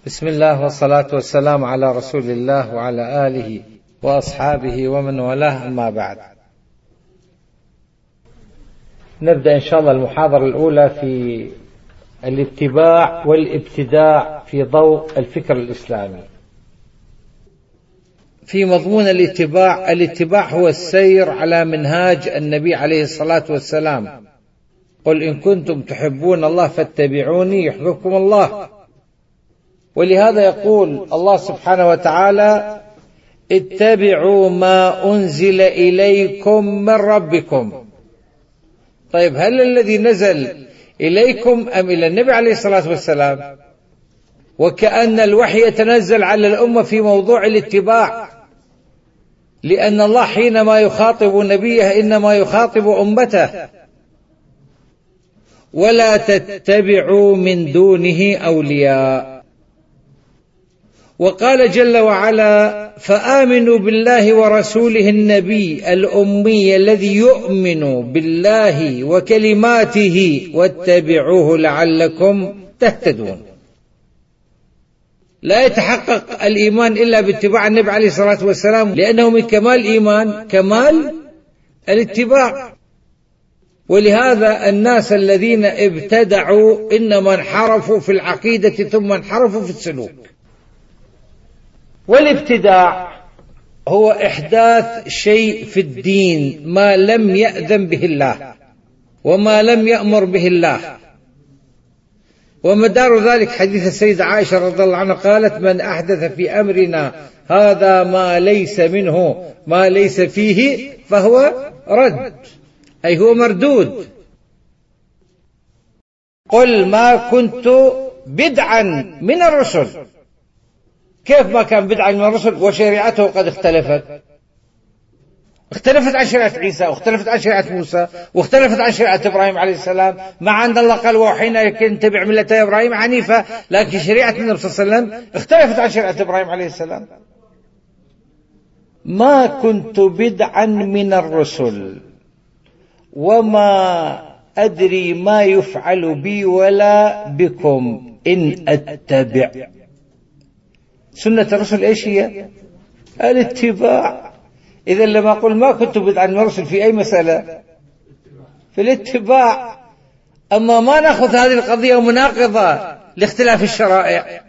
بسم الله والصلاة والسلام على رسول الله وعلى آله وأصحابه ومن والاه، أما بعد. نبدأ إن شاء الله المحاضرة الأولى في الاتباع والابتداع في ضوء الفكر الإسلامي. في مضمون الاتباع هو السير على منهاج النبي عليه الصلاة والسلام: قل إن كنتم تحبون الله فاتبعوني يحببكم الله. ولهذا يقول الله سبحانه وتعالى: اتبعوا ما أنزل إليكم من ربكم. طيب، هل الذي نزل إليكم أم إلى النبي عليه الصلاة والسلام؟ وكأن الوحي يتنزل على الأمة في موضوع الاتباع، لأن الله حينما يخاطب نبيه إنما يخاطب أمته: ولا تتبعوا من دونه أولياء. وقال جل وعلا: فآمنوا بالله ورسوله النبي الأمي الذي يؤمن بالله وكلماته واتبعوه لعلكم تهتدون. لا يتحقق الإيمان إلا باتباع النبي عليه الصلاة والسلام، لأنه من كمال الإيمان كمال الاتباع. ولهذا الناس الذين ابتدعوا إنما انحرفوا في العقيدة ثم انحرفوا في السلوك. والابتداع هو إحداث شيء في الدين ما لم يأذن به الله وما لم يأمر به الله. ومدار ذلك حديث السيدة عائشة رضي الله عنها قالت: من أحدث في أمرنا هذا ما ليس منه ما ليس فيه فهو رد، أي هو مردود. قل ما كنت بدعا من الرسل. كيف ما كان بدعا من الرسل وشريعته قد اختلفت عن شريعة عيسى، واختلفت عن شريعة موسى، واختلفت عن شريعة إبراهيم عليه السلام، مع أن الله قال: وحين يكن تبع ملة إبراهيم حنيفا. لكن شريعة النبي صلى الله عليه وسلم اختلفت عن شريعة إبراهيم عليه السلام. ما كنت بدعا من الرسل وما أدري ما يفعل بي ولا بكم إن أتبع. سنة الرسل إيش هي؟ الاتباع. إذا لما أقول ما كنت بدعا من الرسل في أي مسألة، في الاتباع. أما ما نأخذ هذه القضية مناقضة لاختلاف الشرائع،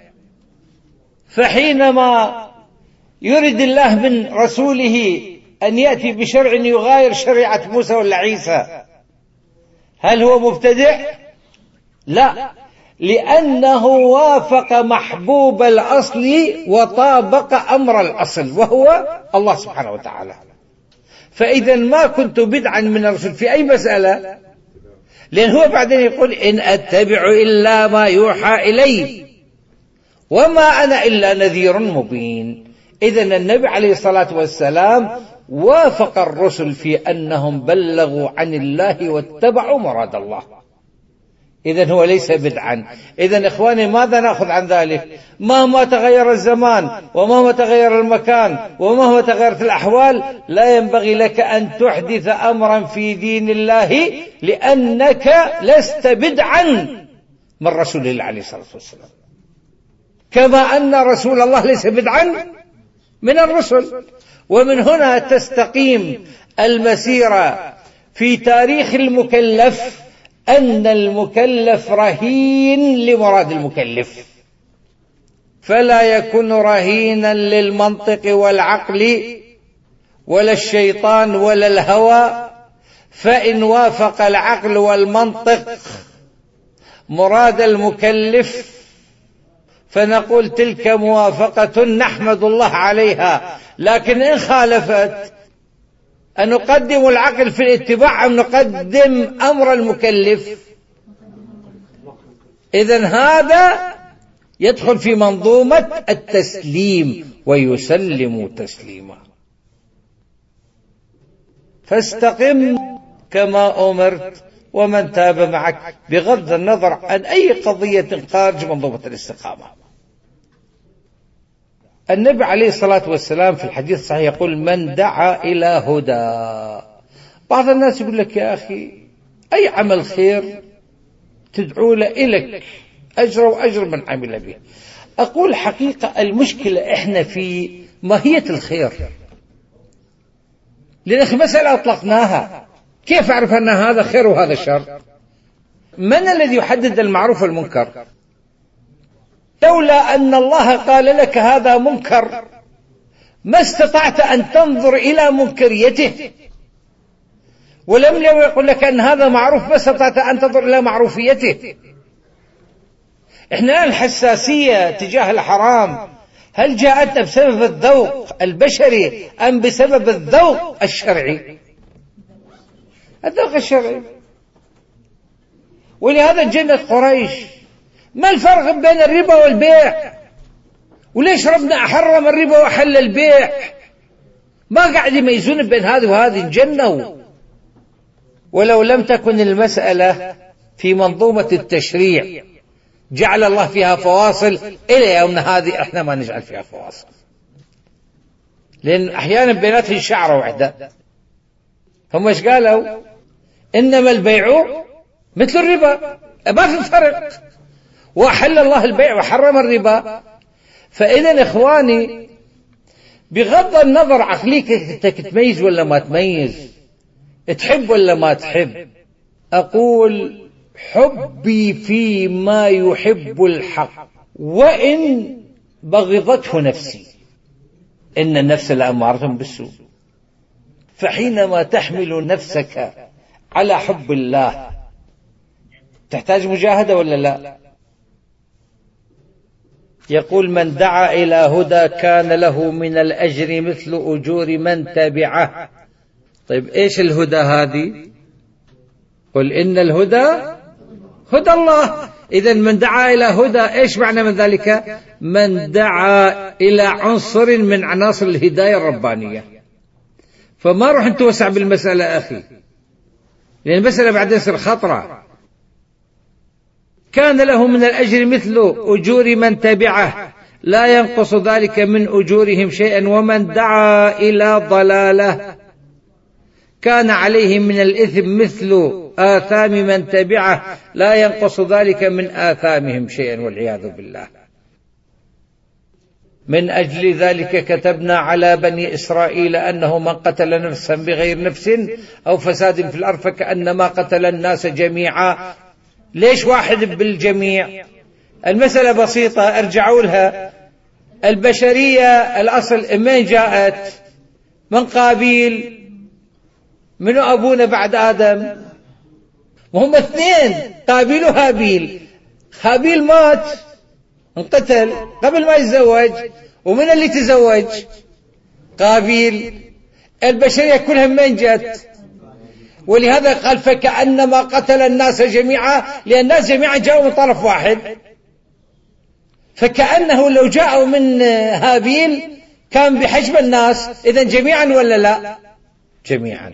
فحينما يريد الله من رسوله أن يأتي بشرع يغاير شريعة موسى ولا عيسى، هل هو مبتدع؟ لا، لأنه وافق محبوب الأصل وطابق أمر الأصل وهو الله سبحانه وتعالى. فإذا ما كنت بدعا من الرسل في أي مسألة، لأن هو بعدين يقول: إن أتبع إلا ما يوحى إلي وما أنا إلا نذير مبين. إذن النبي عليه الصلاة والسلام وافق الرسل في أنهم بلغوا عن الله واتبعوا مراد الله. إذن هو ليس بدعا. إذن إخواني، ماذا نأخذ عن ذلك؟ مهما تغير الزمان ومهما تغير المكان ومهما تغيرت الأحوال، لا ينبغي لك أن تحدث أمرا في دين الله، لأنك لست بدعا من رسول الله عليه الصلاة والسلام، كما أن رسول الله ليس بدعا من الرسل. ومن هنا تستقيم المسيرة في تاريخ المكلف، أن المكلف رهين لمراد المكلف، فلا يكون رهينا للمنطق والعقل ولا الشيطان ولا الهوى. فإن وافق العقل والمنطق مراد المكلف فنقول تلك موافقة نحمد الله عليها. لكن إن خالفت، أن نقدم العقل في الاتباع أم نقدم أمر المكلف؟ إذن هذا يدخل في منظومة التسليم: ويسلم تسليما. فاستقم كما أمرت ومن تاب معك، بغض النظر عن أي قضية خارج منظومة الاستقامة. النبي عليه الصلاة والسلام في الحديث الصحيح يقول: من دعا إلى هدى. بعض الناس يقول لك: يا أخي، أي عمل خير تدعو له إلك أجر وأجر من عمل به. أقول حقيقة المشكلة إحنا في ماهية الخير، لأن مسألة أطلقناها، كيف أعرف أن هذا خير وهذا شر؟ من الذي يحدد المعروف والمنكر؟ لولا أن الله قال لك هذا منكر ما استطعت أن تنظر إلى منكريته، ولم يقل لك أن هذا معروف ما استطعت أن تنظر إلى معروفيته. إحنا الحساسية تجاه الحرام هل جاءتنا بسبب الذوق البشري أم بسبب الذوق الشرعي؟ الذوق الشرعي. ولهذا جنة قريش ما الفرق بين الربا والبيع؟ وليش ربنا حرم الربا وحل البيع؟ ما قاعد يميزون بين هذه وهذه، جنوا. ولو لم تكن المسألة في منظومة التشريع جعل الله فيها فواصل، إلى يومنا هذه احنا ما نجعل فيها فواصل، لأن أحيانا بيناتهم شعرة واحدة. هم ايش قالوا؟ إنما البيع مثل الربا، ما في فرق، وأحل الله البيع وحرم الربا. فإذا إخواني بغض النظر عقليك تميز ولا ما تميز، تحب ولا ما تحب، أقول حبي فيما يحب الحق وإن بغضته نفسي، إن النفس لأمارة بالسوء. فحينما تحمل نفسك على حب الله تحتاج مجاهدة ولا لا؟ يقول من دعا إلى هدى كان له من الأجر مثل أجور من تبعه. طيب إيش الهدى هذه؟ قل إن الهدى هدى الله. إذن من دعا إلى هدى إيش معنى من ذلك؟ من دعا إلى عنصر من عناصر الهداية الربانية. فما روح نتوسع بالمسألة أخي، لأن المسألة بعدين تصير خطرة. كان له من الأجر مثل أجور من تبعه لا ينقص ذلك من أجورهم شيئا، ومن دعا إلى ضلالة كان عليه من الإثم مثل آثام من تبعه لا ينقص ذلك من آثامهم شيئا، والعياذ بالله. من أجل ذلك كتبنا على بني إسرائيل أنه من قتل نفسا بغير نفس أو فساد في الأرض فكأنما قتل الناس جميعا. ليش واحد بالجميع؟ المسألة بسيطة، ارجعوا لها. البشرية الأصل من جاءت؟ من قابيل. من أبونا بعد آدم؟ وهم اثنين، قابيل وهابيل. هابيل مات انقتل قبل ما يتزوج، ومن اللي تزوج؟ قابيل. البشرية كلها من جت؟ ولهذا قال فكأنما قتل الناس جميعا، لأن الناس جميعا جاءوا من طرف واحد. فكأنه لو جاءوا من هابيل كان بحجم الناس. إذن جميعا ولا لا؟ جميعا.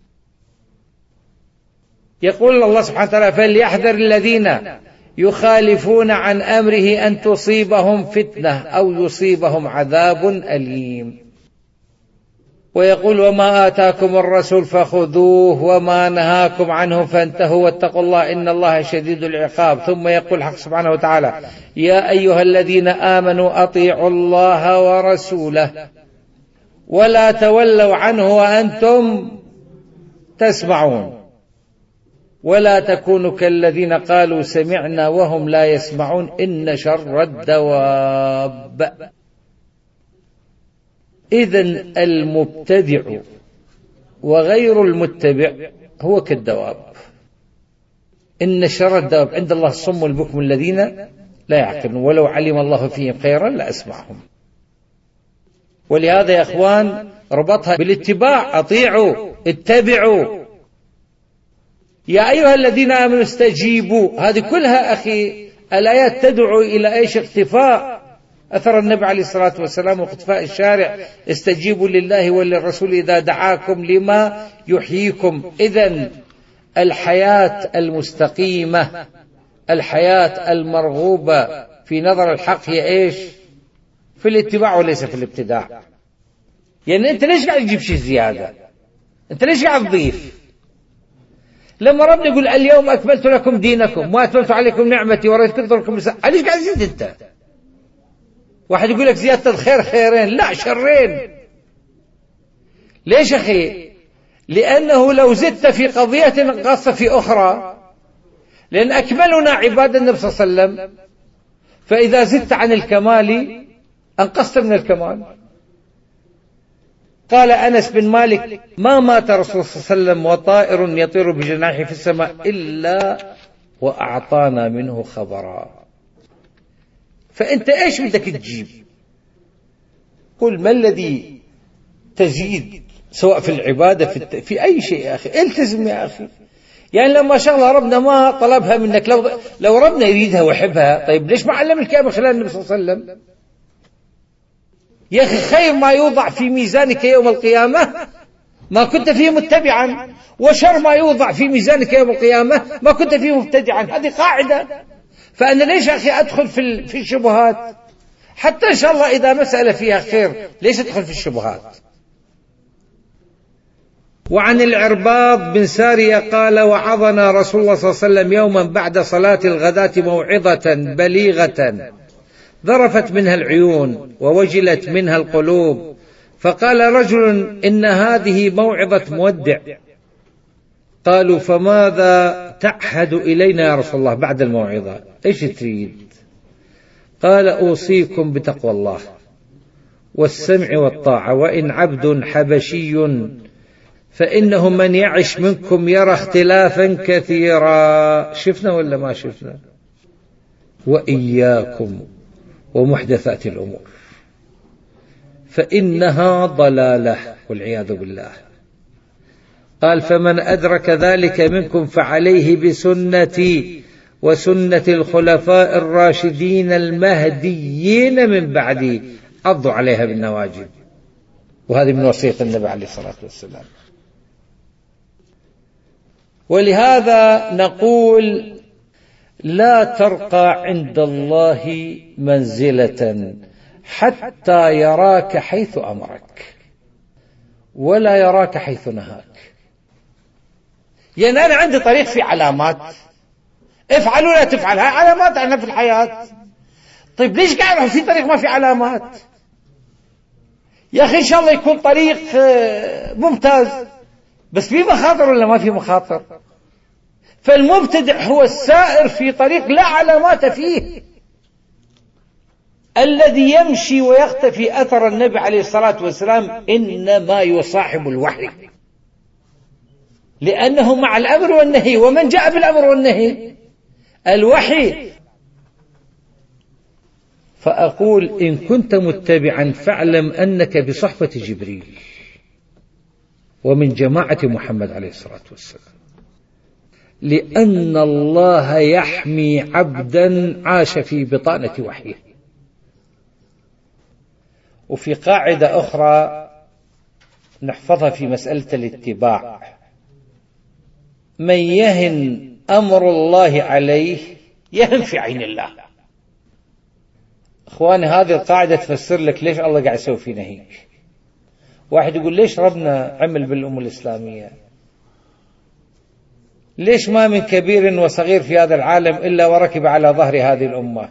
يقول الله سبحانه وتعالى فليحذر الذين يخالفون عن أمره أن تصيبهم فتنة أو يصيبهم عذاب أليم. ويقول وما آتاكم الرسول فخذوه وما نهاكم عنه فانتهوا واتقوا الله إن الله شديد العقاب. ثم يقول حق سبحانه وتعالى يا أيها الذين آمنوا أطيعوا الله ورسوله ولا تولوا عنه وأنتم تسمعون ولا تكونوا كالذين قالوا سمعنا وهم لا يسمعون إن شر الدواب. إذن المبتدع وغير المتبع هو كالدواب. إن شر الدواب عند الله الصم والبكم الذين لا يعقلون ولو علم الله فيهم خيرا لأسمعهم. ولهذا يا أخوان ربطها بالاتباع، أطيعوا اتبعوا. يا أيها الذين آمنوا استجيبوا، هذه كلها أخي الآيات تدعو إلى إيش؟ اقتفاء أثر النبي عليه الصلاة والسلام واقتفاء الشارع. استجيبوا لله وللرسول إذا دعاكم لما يحييكم. إذن الحياة المستقيمة، الحياة المرغوبة في نظر الحق هي إيش؟ في الاتباع وليس في الابتداع. يعني أنت ليش قاعد تجيب شيء زيادة؟ أنت ليش قاعد تضيف؟ لما ربنا يقول اليوم أكملت لكم دينكم وأتممت عليكم نعمتي ورضيت لكم الإسلام، ليش قاعد تزيد أنت؟ واحد يقول لك زيادة الخير خيرين، لا شرين. ليش أخي؟ لأنه لو زدت في قضية نقصت في أخرى، لأن أكملنا عباد النبي صلى الله عليه وسلم، فإذا زدت عن الكمال أنقصت من الكمال. قال أنس بن مالك: ما مات رسول صلى الله عليه وسلم وطائر يطير بجناحه في السماء إلا وأعطانا منه خبرا. فأنت إيش بدك تجيب؟ قل ما الذي تزيد، سواء في العبادة في أي شيء يا أخي، التزم يا أخي. يعني لما شغلة ربنا ما طلبها منك، لو ربنا يريدها ويحبها، طيب ليش ما علمك من خلال النبي صلى الله عليه وسلم؟ يا أخي خير ما يوضع في ميزانك يوم القيامة ما كنت فيه متبعا، وشر ما يوضع في ميزانك يوم القيامة ما كنت فيه مبتدعا. هذه قاعدة. فأنا ليش أخي أدخل في الشبهات؟ حتى إن شاء الله إذا مسألة فيها خير ليش أدخل في الشبهات؟ وعن العرباض بن سارية قال: وعظنا رسول الله صلى الله عليه وسلم يوما بعد صلاة الغداة موعظة بليغة ذرفت منها العيون ووجلت منها القلوب، فقال رجل: إن هذه موعظة مودع. قالوا: فماذا تعهد إلينا يا رسول الله بعد الموعظة؟ إيش تريد؟ قال: أوصيكم بتقوى الله والسمع والطاعة، وإن عبد حبشي فإنه من يعش منكم يرى اختلافا كثيرا. شفنا ولا ما شفنا؟ وإياكم ومحدثات الأمور فإنها ضلالة والعياذ بالله. قال: فمن أدرك ذلك منكم فعليه بسنتي وسنة الخلفاء الراشدين المهديين من بعدي، عضوا عليها بالنواجذ. وهذه من وصية النبي عليه الصلاة والسلام. ولهذا نقول: لا ترقى عند الله منزلة حتى يراك حيث أمرك ولا يراك حيث نهاك. يعني أنا عندي طريق في علامات، افعل ولا تفعل، هاي علامات عندنا في الحياة. طيب ليش قاعد في طريق ما في علامات؟ يا أخي إن شاء الله يكون طريق ممتاز، بس في مخاطر ولا ما في مخاطر؟ فالمبتدع هو السائر في طريق لا علامات فيه، الذي يمشي ويختفي أثر النبي عليه الصلاة والسلام إنما يصاحب الوحي، لأنه مع الأمر والنهي. ومن جاء بالأمر والنهي؟ الوحي. فأقول: إن كنت متبعا فاعلم أنك بصحبة جبريل ومن جماعة محمد عليه الصلاة والسلام، لأن الله يحمي عبدا عاش في بطانة وحيه. وفي قاعدة أخرى نحفظها في مسألة الاتباع: من يهن أمر الله عليه يهن في عين الله. أخواني هذه القاعدة تفسر لك ليش الله قاعد يسوي فينا هيك. واحد يقول: ليش ربنا عمل بالأمة الإسلامية؟ ليش ما من كبير وصغير في هذا العالم إلا وركب على ظهر هذه الأمة؟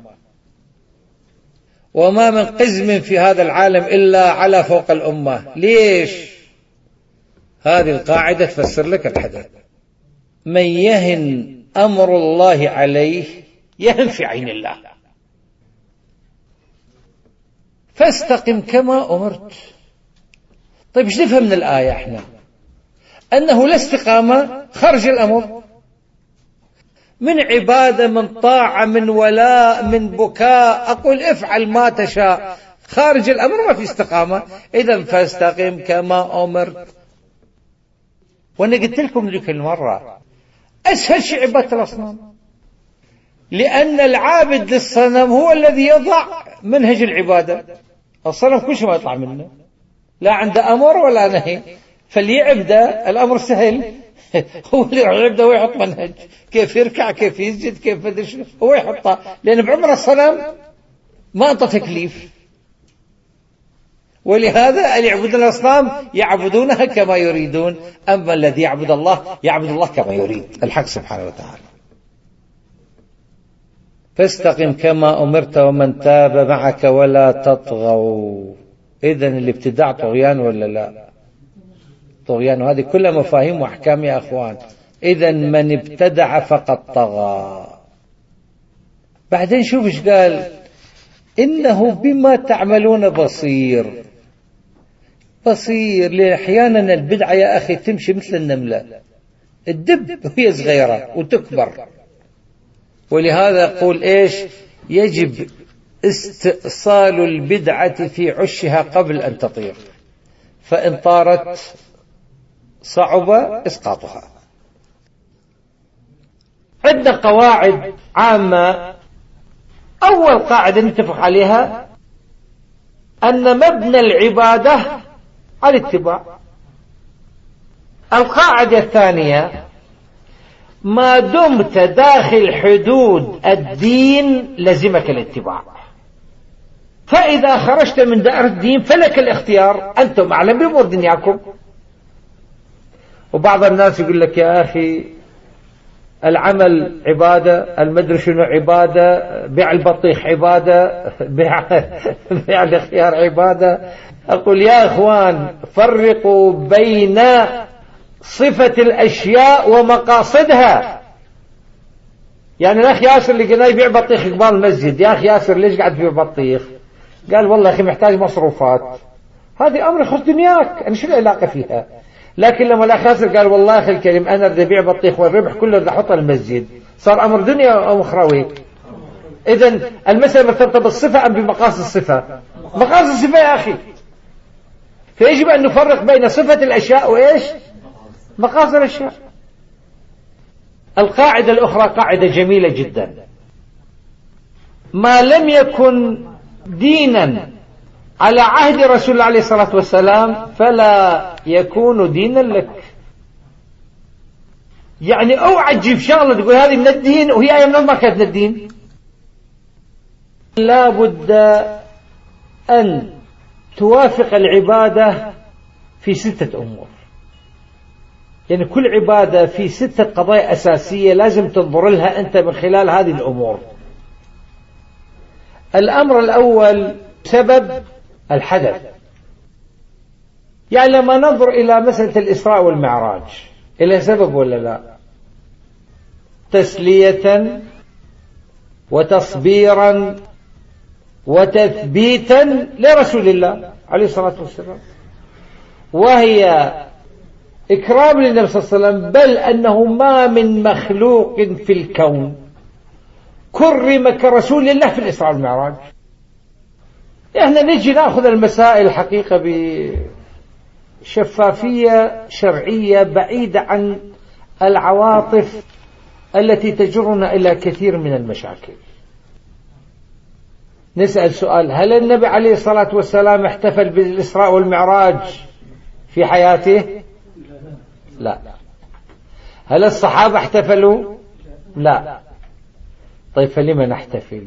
وما من قزم في هذا العالم إلا على فوق الأمة. ليش؟ هذه القاعدة تفسر لك الحدث: من يهن أمر الله عليه يهن في عين الله. فاستقم كما أمرت. طيب ايش نفهم من الآية احنا؟ أنه لا استقامة خرج الأمر، من عبادة، من طاعة، من ولاء، من بكاء، أقول افعل ما تشاء، خارج الأمر ما في استقامة. إذن فاستقم كما أمرت. وأنا قلت لكم ذيك المرة أسهل شيء عبادة الأصنام، لأن العابد للصنم هو الذي يضع منهج العبادة. الصنم كل شيء ما يطلع منه، لا عنده أمر ولا نهي، فليعبده الأمر سهل. هو اللي يعبده ويحط منهج، كيف يركع، كيف يسجد، كيف مدري هو يحطه، لأن بعمر الصنم ما أنت تكليف. ولهذا اللي يعبدون الأصنام يعبدونها كما يريدون، أما الذي يعبد الله يعبد الله كما يريد الحق سبحانه وتعالى. فاستقم كما أمرت ومن تاب معك ولا تطغوا. إذن الابتداع طغيان ولا لا؟ طغيان، وهذه كلها مفاهيم وأحكام يا أخوان. إذن من ابتدع فقد طغى. بعدين شوف ايش قال: إنه بما تعملون بصير. بصير. أحيانا البدعة يا أخي تمشي مثل النملة، الدب وهي صغيرة وتكبر. ولهذا يقول إيش؟ يجب استئصال البدعة في عشها قبل أن تطير، فإن طارت صعب إسقاطها. عندنا قواعد عامة. أول قاعدة نتفق عليها أن مبنى العبادة على الاتباع. القاعدة الثانية: ما دمت داخل حدود الدين لزمك الاتباع، فإذا خرجت من دائرة الدين فلك الاختيار، أنتم أعلم بأمور دنياكم. وبعض الناس يقول لك: يا أخي العمل عبادة، المدري شنو عبادة، بيع البطيخ عبادة، بيع الخيار عبادة. أقول يا أخوان فرقوا بين صفة الأشياء ومقاصدها. يعني الأخ ياسر اللي قلنا يبيع بطيخ قبال المسجد، يا أخي ياسر ليش قاعد تبيع بطيخ؟ قال والله يا أخي محتاج مصروفات. هذه أمر يخص دنياك، أنا شو العلاقة فيها؟ لكن لما الأخ ياسر قال والله أخي الكريم أنا بدي أبيع بطيخ والربح كله بدي أحطه المسجد، صار أمر دنيا أو أخروي. إذن المسألة مرتبطة بالصفة أم بمقاصد الصفة؟ مقاصد الصفة يا أخي. فيجب أن نفرق بين صفة الأشياء وإيش؟ مقاصد الأشياء. القاعدة الأخرى قاعدة جميلة جدا: ما لم يكن دينا على عهد رسول الله عليه الصلاة والسلام فلا يكون دينا لك. يعني اوعى تجيب شغلة تقول هذه من الدين وهي أيام ما كانت من الدين. لا بد أن توافق العبادة في 6 أمور. يعني كل عبادة في 6 قضايا أساسية لازم تنظر لها أنت من خلال هذه الأمور. الأمر الأول سبب الحدث. يعني لما ننظر إلى مسألة الإسراء والمعراج، إلى سبب ولا لا؟ تسلية وتصبيرا وتثبيتا لرسول الله عليه الصلاة والسلام، وهي إكرام للنبي صلى الله عليه وسلم، بل أنه ما من مخلوق في الكون كرم كرسول الله في الإسراء والمعراج. إحنا نجي نأخذ المسائل الحقيقة بشفافية شرعية بعيدة عن العواطف التي تجرنا إلى كثير من المشاكل. نسأل سؤال: هل النبي عليه الصلاة والسلام احتفل بالإسراء والمعراج في حياته؟ لا. هل الصحابة احتفلوا؟ لا. طيب فلما نحتفل؟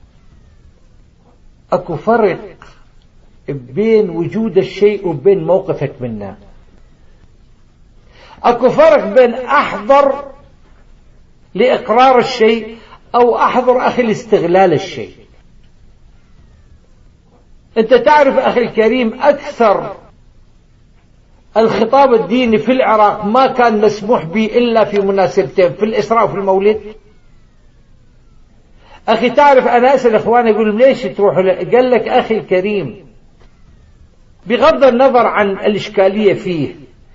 أكو فرق بين وجود الشيء وبين موقفك منه. أكو فرق بين أحضر لإقرار الشيء أو أحضر أخي لاستغلال الشيء. أنت تعرف أخي الكريم أكثر الخطاب الديني في العراق ما كان مسموح به إلا في مناسبتين، في الإسراء وفي المولد. أخي تعرف أنا أسأل إخواني يقول ليش تروحوا؟ قال لك أخي الكريم بغض النظر عن الإشكالية فيه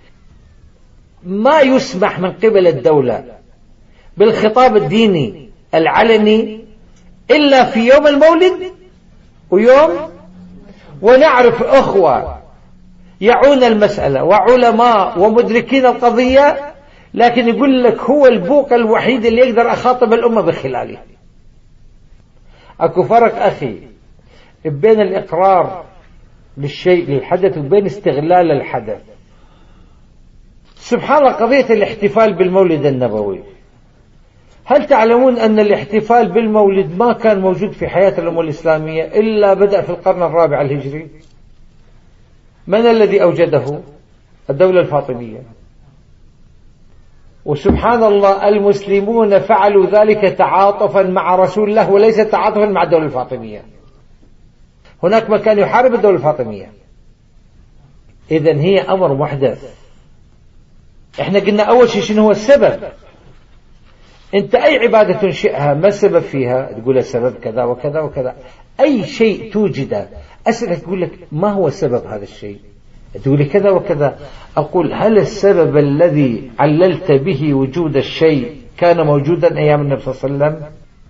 ما يسمح من قبل الدولة بالخطاب الديني العلني إلا في يوم المولد ويوم. ونعرف أخوة يعون المسألة وعلماء ومدركين القضية، لكن يقول لك هو البوق الوحيد اللي يقدر أخاطب الأمة بخلاله. أكو فرق أخي بين الإقرار للشيء للحدث وبين استغلال الحدث. سبحان الله، قضية الاحتفال بالمولد النبوي، هل تعلمون أن الاحتفال بالمولد ما كان موجود في حياة الأمة الإسلامية إلا بدأ في القرن الرابع الهجري؟ من الذي أوجده؟ الدولة الفاطمية. وسبحان الله المسلمون فعلوا ذلك تعاطفا مع رسول الله وليس تعاطفا مع الدولة الفاطمية. هناك من كان يحارب الدولة الفاطمية. إذن هي أمر محدث. احنا قلنا أول شيء شنو هو السبب. انت أي عبادة تنشئها ما السبب فيها؟ تقول السبب كذا وكذا وكذا. أي شيء توجده أسألك تقول لك ما هو سبب هذا الشيء؟ تقول لي كذا وكذا. أقول هل السبب الذي عللت به وجود الشيء كان موجودا أيام النبي صلى الله عليه وسلم؟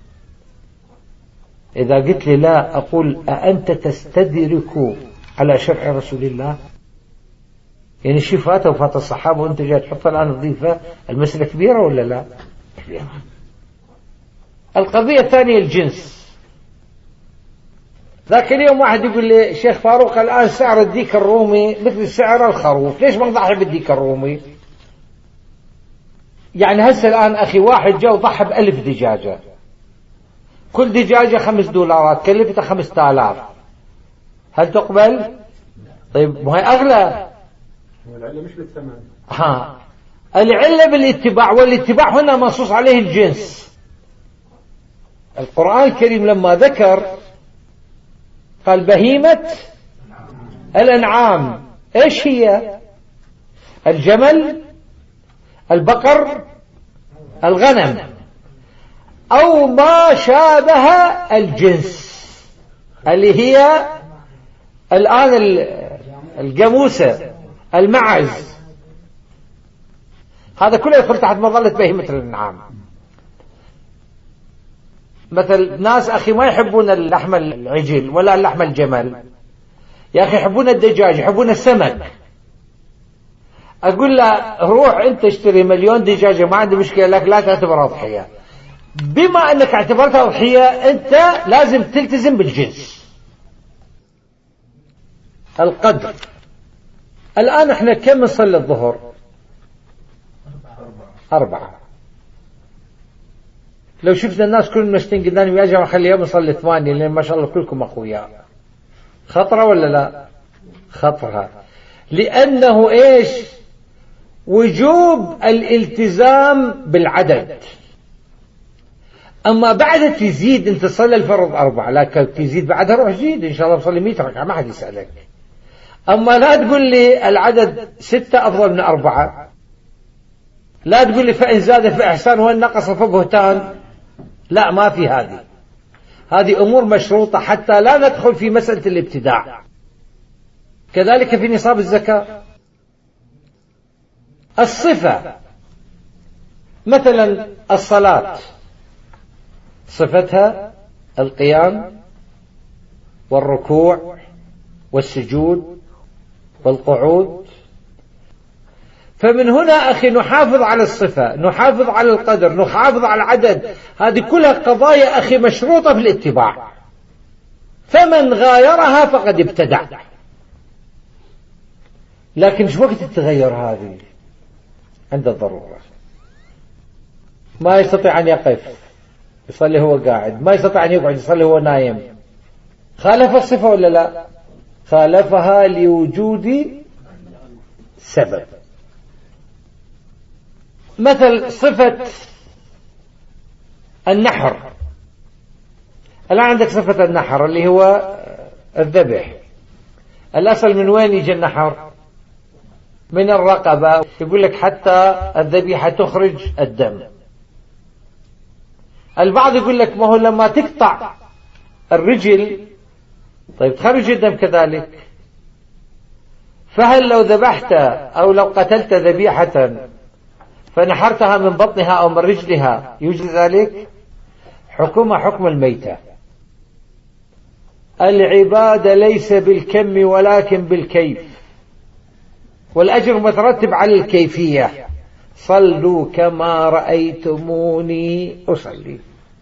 إذا قلت لي لا، أقول أأنت تستدرك على شرع رسول الله؟ يعني شي فات وفات الصحابة وأنت جاي تحط الآن تضيفه، المسألة كبيرة ولا لا؟ كبيرة. القضية الثانية الجنس. ذاك اليوم واحد يقول لي شيخ فاروق الآن سعر الديك الرومي مثل سعر الخروف، ليش ما نضحي بالديك الرومي؟ يعني هسه الآن أخي واحد جاء وضحى ب1000 دجاجة، كل دجاجة $5 كلفتها 5000، هل تقبل؟ طيب ما هي أغلى. العلة مش بالثمن. العلة بالاتباع، والاتباع هنا منصوص عليه الجنس. القرآن الكريم لما ذكر قال بهيمة الأنعام، إيش هي؟ الجمل، البقر، الغنم، أو ما شابه الجنس، اللي هي الآن الجاموسة، المعز، هذا كله يدخل تحت مظلة بهيمة الأنعام. مثل ناس أخي ما يحبون اللحم العجل ولا اللحم الجمل، يا أخي يحبون الدجاج، يحبون السمك. أقول له روح أنت اشتري 1,000,000 دجاجة ما عندي مشكلة، لك لا تعتبرها ضحية. بما أنك اعتبرتها ضحية أنت لازم تلتزم بالجنس. القدر. الآن احنا كم نصلي الظهر؟ 4. لو شفنا الناس كلهم مشتين قدامي يا جماعة خلي يوم نصلي 8 لأن ما شاء الله كلكم أخويا. خطرة ولا لا؟ خطرة. لأنه إيش؟ وجوب الالتزام بالعدد. أما بعد تزيد أنت تصلي الفرض 4، لكن تزيد بعدها روح زيد إن شاء الله بصلي 100 ركعة ما حد يسألك. أما لا تقول لي العدد 6 أفضل من 4، لا تقول لي فإن زاد فإحسان وإن نقص فبهتان، لا ما في هذه أمور مشروطة حتى لا ندخل في مسألة الابتداع. كذلك في نصاب الزكاة. الصفة مثلا الصلاة صفتها القيام والركوع والسجود والقعود. فمن هنا أخي نحافظ على الصفة، نحافظ على القدر، نحافظ على العدد. هذه كلها قضايا أخي مشروطة في الاتباع. فمن غايرها فقد ابتدع. لكن شو وقت تتغير هذه؟ عند الضرورة. ما يستطيع أن يقف يصلي هو قاعد، ما يستطيع أن يقعد يصلي هو نايم. خالف الصفة ولا لا؟ خالفها لوجود سبب. مثل صفة النحر. الآن عندك صفة النحر اللي هو الذبح. الأصل من وين يجي النحر؟ من الرقبة. يقول لك حتى الذبيحة تخرج الدم. البعض يقول لك ما هو لما تقطع الرجل طيب تخرج الدم كذلك. فهل لو ذبحت أو لو قتلت ذبيحة فنحرتها من بطنها أو من رجلها يوجد ذلك؟ حكمها حكم الميتة. العبادة ليس بالكم ولكن بالكيف، والأجر مترتب على الكيفية. صلوا كما رأيتموني أصلي،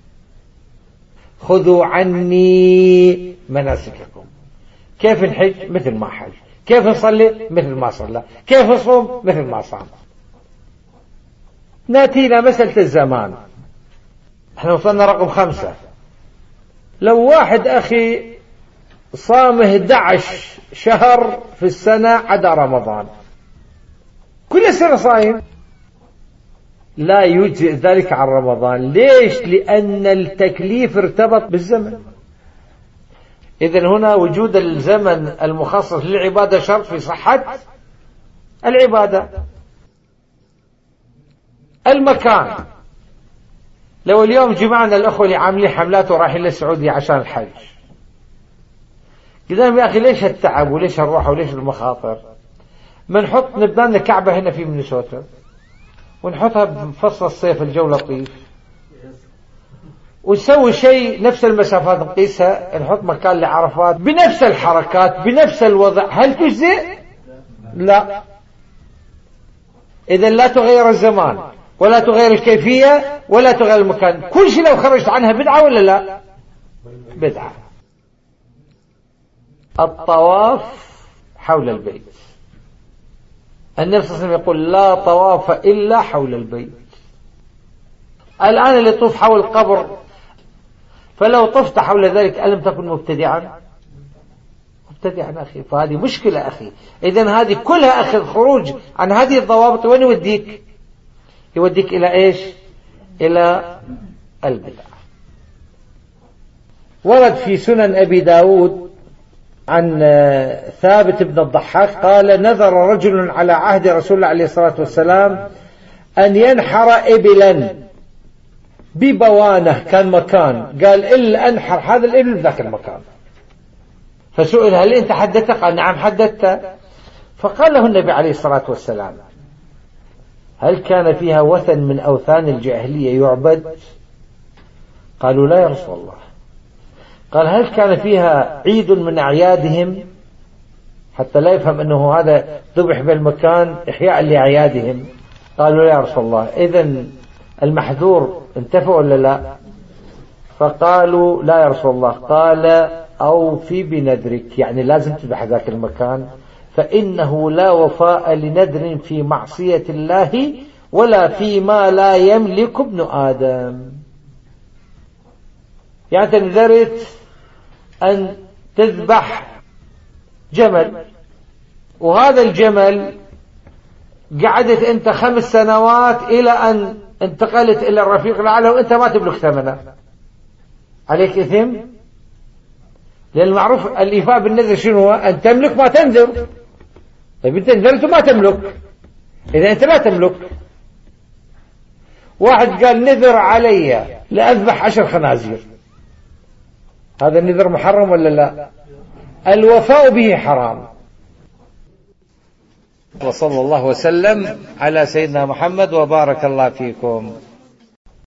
خذوا عني مناسككم. كيف نحج؟ مثل ما حج. كيف نصلي؟ مثل ما صلى. كيف نصوم؟ مثل ما صام. نأتي إلى مسألة الزمان. احنا وصلنا رقم 5. لو واحد أخي صام 11 شهر في السنة عدا رمضان، كل سنة صايم، لا يجزئ ذلك عن رمضان. ليش؟ لأن التكليف ارتبط بالزمن. إذن هنا وجود الزمن المخصص للعبادة شرط في صحة العبادة. المكان، لو اليوم جمعنا الأخوة اللي عاملين حملات ورايحين للسعودية عشان الحج، قلنا يا أخي ليش التعب وليش الروح وليش المخاطر؟ نحط نبنى كعبة هنا في مينيسوتا ونحطها بفصل الصيف الجو لطيف، ونسوي شيء نفس المسافات نقيسها، نحط مكان لعرفات بنفس الحركات بنفس الوضع، هل تجزئ؟ لا. إذا لا تغير الزمان ولا تغير الكيفية ولا تغير المكان، كل شيء لو خرجت عنها بدعة ولا لا؟ بدعة. الطواف حول البيت، النبي صلى الله عليه وسلم يقول لا طواف إلا حول البيت. الآن اللي يطوف حول القبر، فلو طفت حول ذلك ألم تكن مبتدعا؟ مبتدعا أخي، فهذه مشكلة أخي. إذن هذه كلها أخي الخروج عن هذه الضوابط وين يوديك؟ يوديك إلى إيش؟ إلى البدع. ورد في سنن أبي داود عن ثابت بن الضحاك قال نذر رجل على عهد رسول الله عليه الصلاة والسلام أن ينحر إبلا ببوانة، كان مكان، قال إلا أنحر هذا الإبل بذاك المكان. فسئل هل أنت حددت؟ قال نعم حددت. فقال له النبي عليه الصلاة والسلام هل كان فيها وثن من أوثان الجاهلية يعبد؟ قالوا لا يا رسول الله. قال هل كان فيها عيد من أعيادهم؟ حتى لا يفهم أنه هذا ذبح بالمكان إحياء لأعيادهم. قالوا لا يا رسول الله. إذن المحذور انتفع ولا لا؟ فقالوا لا يا رسول الله. قال أوفي بنذرك، يعني لازم تذبح ذاك المكان، فإنه لا وفاء لنذر في معصية الله ولا فيما لا يملك ابن آدم. يعني تنذرت أن تذبح جمل، وهذا الجمل قعدت أنت 5 سنوات إلى أن انتقلت إلى الرفيق الأعلى وأنت ما تملك ثمنه، عليك إثم. لأن المعروف الإيفاء بالنذر شنو هو؟ أن تملك ما تنذر. طيب أنت نذرت ما تملك، إذا أنت لا تملك. واحد قال نذر علي لأذبح 10 خنازير، هذا النذر محرم ولا لا؟ الوفاء به حرام. وصلى الله وسلم على سيدنا محمد وبارك الله فيكم.